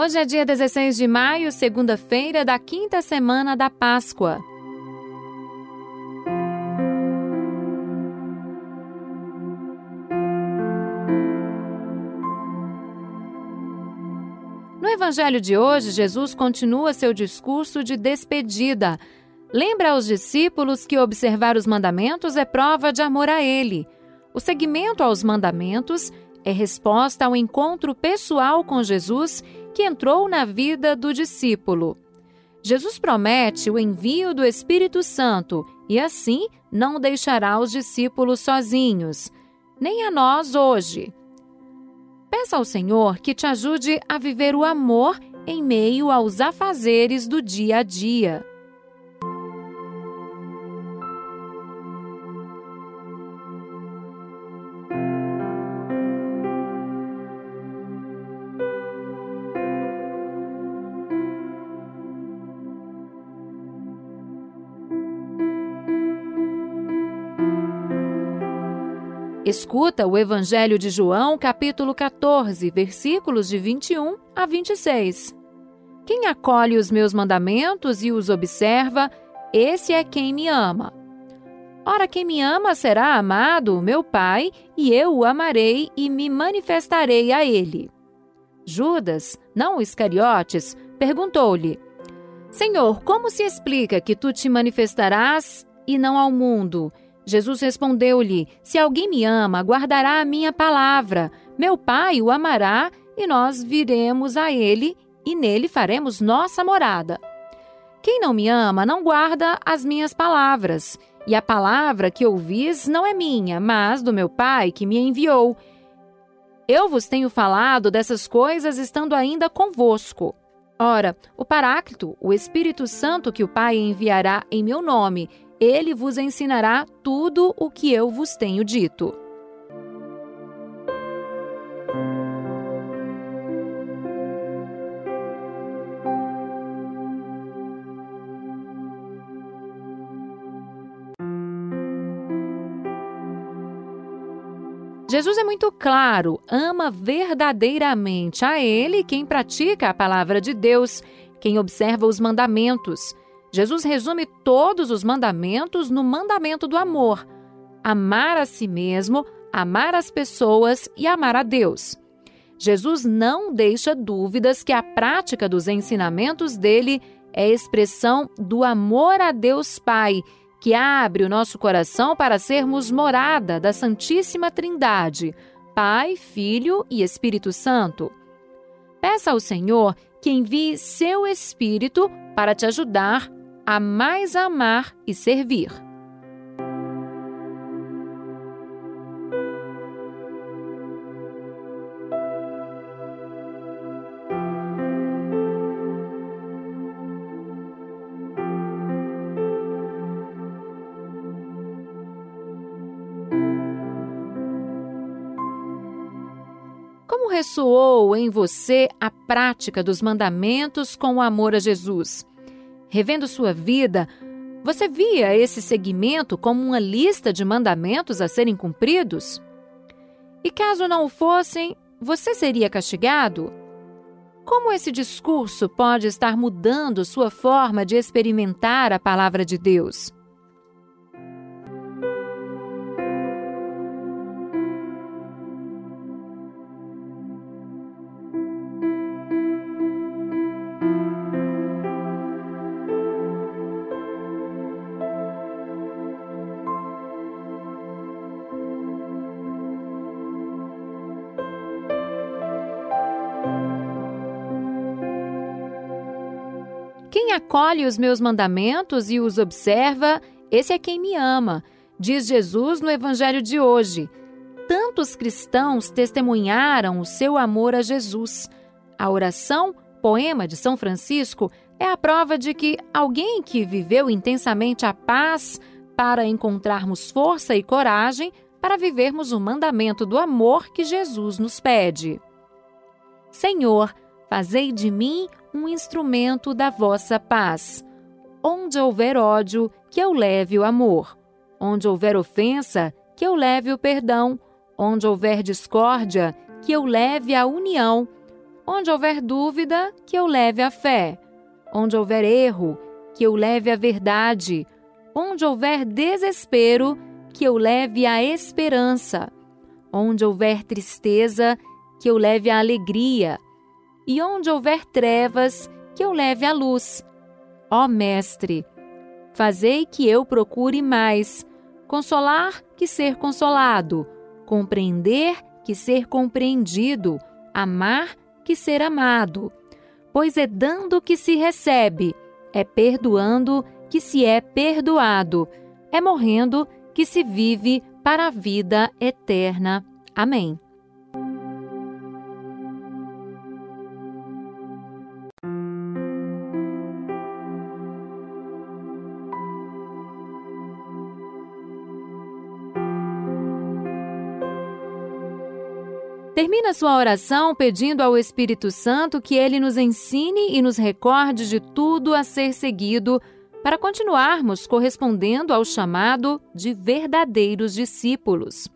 Hoje é dia 16 de maio, segunda-feira da quinta semana da Páscoa. No Evangelho de hoje, Jesus continua seu discurso de despedida. Lembra aos discípulos que observar os mandamentos é prova de amor a Ele. O seguimento aos mandamentos é resposta ao encontro pessoal com Jesus que entrou na vida do discípulo. Jesus promete o envio do Espírito Santo e assim não deixará os discípulos sozinhos, nem a nós hoje. Peça ao Senhor que te ajude a viver o amor em meio aos afazeres do dia a dia. Escuta o Evangelho de João, capítulo 14, versículos de 21 a 26. Quem acolhe os meus mandamentos e os observa, esse é quem me ama. Ora, quem me ama será amado, meu Pai, e eu o amarei e me manifestarei a ele. Judas, não Iscariotes, perguntou-lhe: Senhor, como se explica que tu te manifestarás e não ao mundo? Jesus respondeu-lhe: Se alguém me ama, guardará a minha palavra. Meu Pai o amará e nós viremos a ele e nele faremos nossa morada. Quem não me ama não guarda as minhas palavras. E a palavra que ouvis não é minha, mas do meu Pai que me enviou. Eu vos tenho falado dessas coisas estando ainda convosco. Ora, o Paráclito, o Espírito Santo que o Pai enviará em meu nome, ele vos ensinará tudo o que eu vos tenho dito. Jesus é muito claro, ama verdadeiramente a Ele quem pratica a palavra de Deus, quem observa os mandamentos. Jesus resume todos os mandamentos no mandamento do amor: amar a si mesmo, amar as pessoas e amar a Deus. Jesus não deixa dúvidas que a prática dos ensinamentos dele é expressão do amor a Deus Pai, que abre o nosso coração para sermos morada da Santíssima Trindade, Pai, Filho e Espírito Santo. Peça ao Senhor que envie seu Espírito para te ajudar a mais amar e servir. Como ressoou em você a prática dos mandamentos com o amor a Jesus? Revendo sua vida, você via esse seguimento como uma lista de mandamentos a serem cumpridos? E caso não o fossem, você seria castigado? Como esse discurso pode estar mudando sua forma de experimentar a palavra de Deus? Quem acolhe os meus mandamentos e os observa, esse é quem me ama, diz Jesus no Evangelho de hoje. Tantos cristãos testemunharam o seu amor a Jesus. A oração, poema de São Francisco, é a prova de que alguém que viveu intensamente a paz para encontrarmos força e coragem para vivermos o mandamento do amor que Jesus nos pede. Senhor, fazei de mim um instrumento da vossa paz. Onde houver ódio, que eu leve o amor. Onde houver ofensa, que eu leve o perdão. Onde houver discórdia, que eu leve a união. Onde houver dúvida, que eu leve a fé. Onde houver erro, que eu leve a verdade. Onde houver desespero, que eu leve a esperança. Onde houver tristeza, que eu leve a alegria. E onde houver trevas, que eu leve a luz. Ó Mestre, fazei que eu procure mais, consolar que ser consolado, compreender que ser compreendido, amar que ser amado. Pois é dando que se recebe, é perdoando que se é perdoado, é morrendo que se vive para a vida eterna. Amém. Termina sua oração pedindo ao Espírito Santo que ele nos ensine e nos recorde de tudo a ser seguido para continuarmos correspondendo ao chamado de verdadeiros discípulos.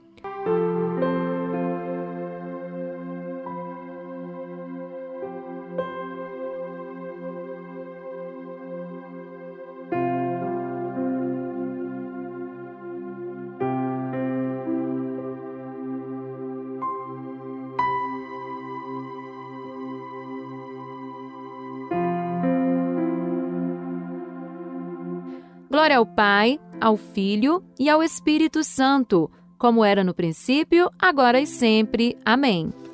Glória ao Pai, ao Filho e ao Espírito Santo, como era no princípio, agora e sempre. Amém.